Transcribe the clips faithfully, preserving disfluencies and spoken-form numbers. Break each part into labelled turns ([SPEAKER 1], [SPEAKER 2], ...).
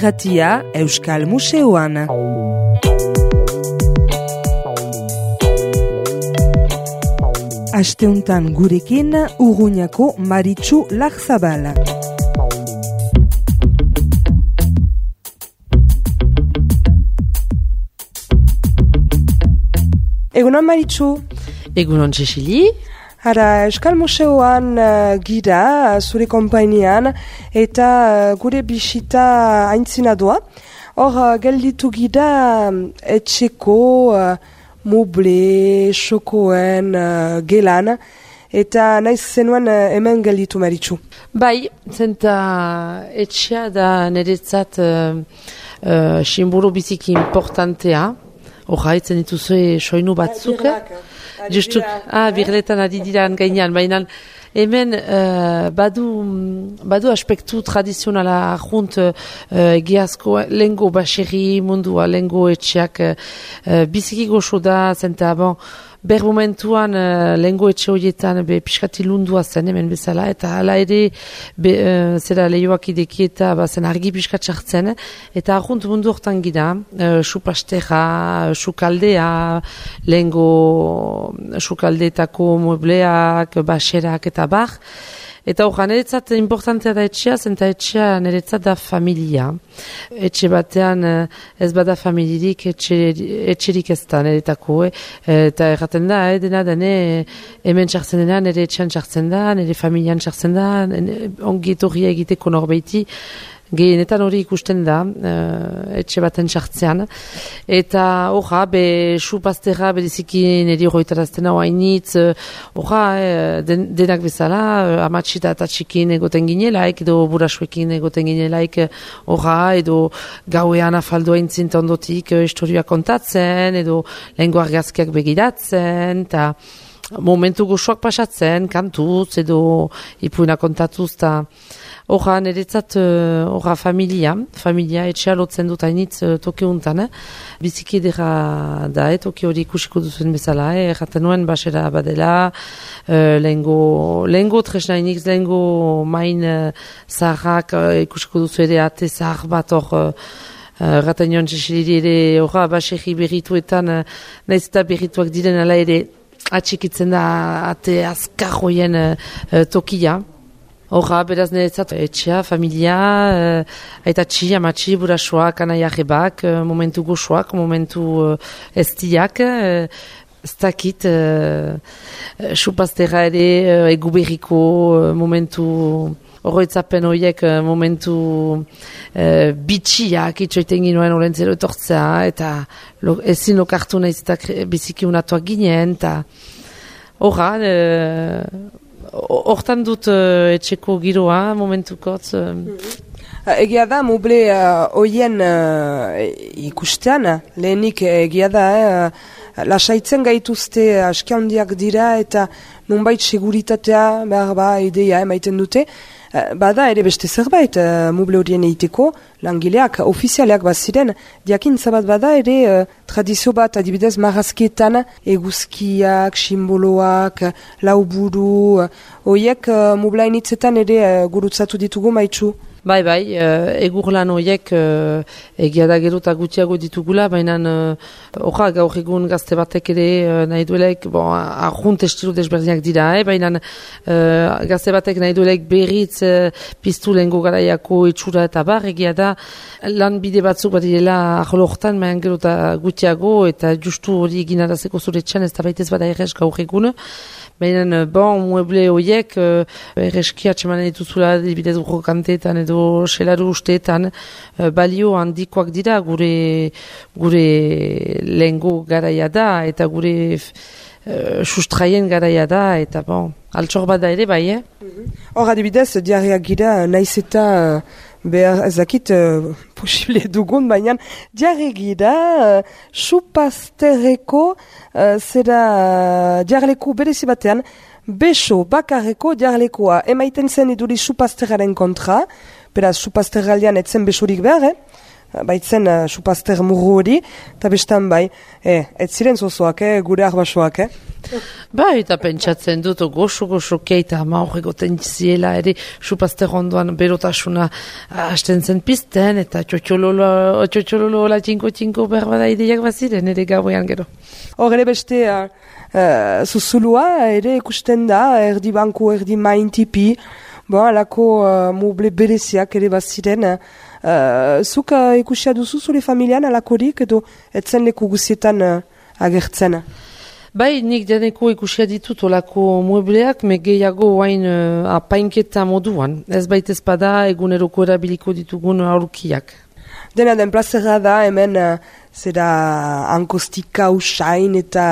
[SPEAKER 1] irratia Euskal Museoan. Asteuntan gurekin Urruñako Maritxu Larzabal. Egunon Maritxu.
[SPEAKER 2] Egunon Cecili.
[SPEAKER 1] Hara, Euskal Museoan uh, gira, zure konpainian, eta uh, gure bisita aintzina doa. Hor, uh, gelditu gira um, etxeko uh, muble, xokoen, uh, gelan, eta naiz zenuen uh, hemen gelditu Maritxu.
[SPEAKER 2] Bai, zenta etxea da niretzat uh, uh, simbolo biziki importantea. Hora, etzen dituzue soinu batzuk. Justuk, ah, birletan adidiran gainean, baina hemen uh, badu, badu aspektu tradizionala junt uh, egiazko lengo baserri mundua, lengo etxeak uh, biziki goxo da, zenta, bon, ber momentuan uh, lengo etxe horietan be piskati lundua zen hemen bezala, eta hala ere be, uh, zera lehioak ideki eta bazen argi piskat sartzen, eta arrunt mundu hortan gira, uh, supastera, sukaldea, lengo sukaldeetako muebleak, baserak eta bar. Eta hor, niretzat importantea da etxea, zenta etxea niretzat da familia. Etxe batean ez bada familirik, etxe, etxerik ez da niretako. Eh? Eta erraten da, eh, dena dene hemen txartzen dena, nire etxean txartzen da, nire familian txartzen da, ongi etorria egiteko norbeiti. Gehienetan hori ikusten da, uh, etxe baten txartzean. Eta horra, be, supazterra, bediziki niri horretarazten hau hainitz, horra, uh, den, denak bezala, uh, amatxita eta txikin egoten ginelaik, edo burasuekin egoten ginelaik, horra, edo gauean afaldoa intzint ondotik, uh, historia kontatzen, edo lehengo argazkiak begiratzen, eta momentu gozoak pasatzen, kantuz, edo ipuina kontatuz, eta horra, niretzat, horra uh, familia, familia etxea lotzen dut hainitz uh, toki untan, eh? Biziki edera da, eh? Toki hori ikusiko duzuen bezala, eh? Erraten nuen basera badela, uh, lehengo, lehengo tresna inik, lehengo main uh, zaharrak uh, ikusiko duzu ere ate zahar bat hor, uh, erraten nion txesiliri ere, horra, baserri berrituetan, uh, nahiz eta berrituak diren ala ere, atxikitzen da ate azkar hoien uh, tokia. Horra, beraz niretzat, etxea, familia, uh, aitatxi, amatxi, burasoak, anaiarrebak, uh, momentu goxoak, momentu uh, estiak, uh, ez dakit, uh, supazterra ere, uh, eguberriko uh, momentu, horretzapen horiek uh, momentu uh, bitxiak, itxoiten ginoen olentzero etortzea, eta lo, ezin lokartu nahiz eta biziki unatuak ginen, eta horra, uh, hortan dut uh, etxeko giroa, momentukotz. Uh.
[SPEAKER 1] Mm-hmm. Egia da, muble hoien uh, uh, ikustean, lehenik egia da, eh, lasaitzen gaituzte aski handiak dira, eta nonbait seguritatea, behar ba, ideia emaiten dute. Bada ere beste zerbait, uh, muble horien egiteko, langileak, ofizialeak baziren, diakintza bat bada ere uh, tradizio bat, adibidez, marrazketan, eguzkiak, simboloak, lauburu, horiek uh, muble hainitzetan ere uh, gurutzatu ditugu Maitxu.
[SPEAKER 2] Bai, bai, uh, egur lan horiek uh, egia da gero eta gutiago ditugula, baina horra uh, gaur egun gazte batek ere uh, nahi duelek, bon, arrunt estilo desberdinak dira, eh? Baina uh, gazte batek nahi duelek berriz uh, piztu lehengo garaiako itxura eta bar, egia da lan bide batzuk bat direla aholo hortan, baina gero eta gutiago, eta justu hori egin arazeko zure txan, ez da baitez bada errez gaur egun. Baina, bon, mueble horiek, uh, erreski atxemanen dituzula, dibidez urrokanteetan edo selaru usteetan, uh, balio handikoak dira, gure, gure lehengo garaia da, eta gure uh, sustraien garaia da, eta bon, altxor bat da ere, bai, eh?
[SPEAKER 1] Hor, adibidez, diarriak gira, naiz eta behar ezakit uh, posible dugun, baina diarri gira, uh, supazterreko, uh, zera uh, diarleku berezi batean, beso bakarreko diarlekoa emaiten zen iduri supazterraren kontra, beraz supazterraldean etzen besorik behar, eh? baitzen uh, supazter murru hori, eta bestan bai, eh, ez ziren zozoak, eh, gure arbasoak, eh?
[SPEAKER 2] Ba, eta pentsatzen dut, goxo-goxo keita ama horregoten ziela, ere supazter ondoan berotasuna hasten zen pizten, eta txotxololo, txotxololo la txinko-txinko berbada ideiak baziren, ere gauean gero.
[SPEAKER 1] Hor ere beste uh, uh, zuzulua, ere ikusten da, erdi banku, erdi maintipi, bon, alako uh, muble bereziak ere baziren, uh, zuk uh, ikusia duzu zure familian alakorik, edo etzen leku guzietan uh, agertzen?
[SPEAKER 2] Bai, nik deneko ikusia ditut olako muebleak, me gehiago hain uh, apainketa moduan. Ez baitez bada eguneroko erabiliko ditugun aurkiak.
[SPEAKER 1] Dena den plazera da, hemen uh, zera ankostika usain eta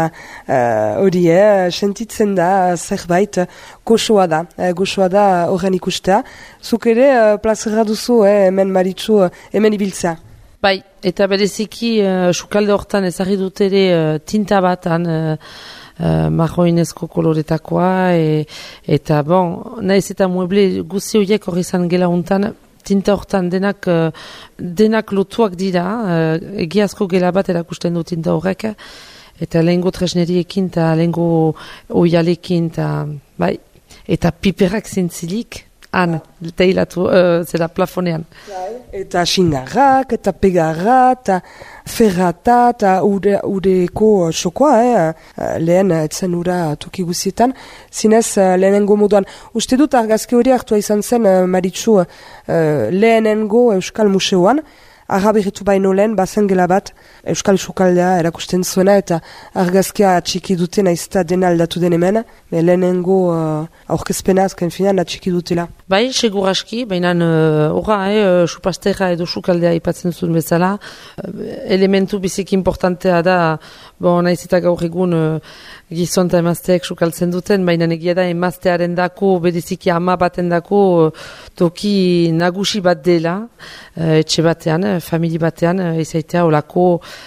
[SPEAKER 1] hori, uh, eh, sentitzen da zerbait goxoa da, eh, goxoa da horren ikustea. Zuk ere uh, plazera duzu, eh, hemen Maritxu, uh, hemen ibiltzea.
[SPEAKER 2] Bai, eta bereziki uh, sukalde hortan ezagri dut ere uh, tinta batan uh, uh, marroinezko koloretakoa e, eta bon, naiz eta mueble guzi horiek hori izan gela untan tinta hortan denak, uh, denak lotuak dira, uh, egiazko gela bat erakusten du tinta horrek, eta lehengo tresneriekin eta lehengo oialekin eta bai, eta piperak zintzilik. Han, teilatu, uh, zera plafonean.
[SPEAKER 1] Eta xingarrak, eta pegarra, eta ferrata, eta ude, udeko xokoa, eh? lehen etzen ura toki guzietan, zinez lehenengo moduan. Uste dut argazki hori hartua izan zen, Maritxu, uh, lehenengo Euskal Museoan, arraberritu baino lehen, bazen gela bat, Euskal Sukaldea erakusten zuena, eta argazkia atxiki duten aizta dena aldatu den hemen, lehenengo uh, aurkezpena azken finean atxiki dutela.
[SPEAKER 2] Bai, segur aski, baina horra, uh, eh, supastera edo Sukaldea ipatzen zuen bezala, uh, elementu biziki importantea da, bon, naiz eta gaur egun uh, gizon eta emazteek sukaltzen duten, baina egia da emaztearen dako, bereziki ama baten dako, uh, toki nagusi bat dela, uh, etxe batean, famili batean, uh, izaitea olako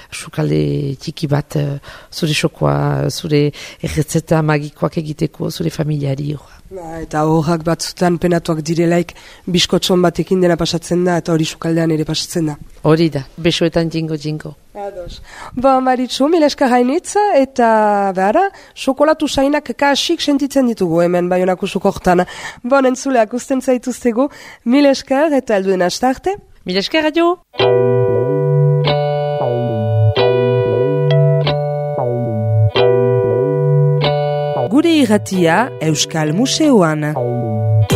[SPEAKER 2] sukalde txiki bat, uh, zure xokoa, zure erretzeta magikoak egiteko, zure familiari.
[SPEAKER 1] Ba, eta horrak batzutan penatuak direlaik biskotxon batekin dena pasatzen da, eta hori sukaldean ere pasatzen da.
[SPEAKER 2] Hori da, besoetan jingo-jingo.
[SPEAKER 1] Ados. Ba, Maritxu, mil esker hainitz, eta behara, xokolatu sainak kasik sentitzen ditugu hemen Baionako sukortan. Bon, entzuleak usten zaituztegu, mil esker eta alduen astarte.
[SPEAKER 2] Mil esker, adio!
[SPEAKER 3] Gure irratia Euskal Museoan.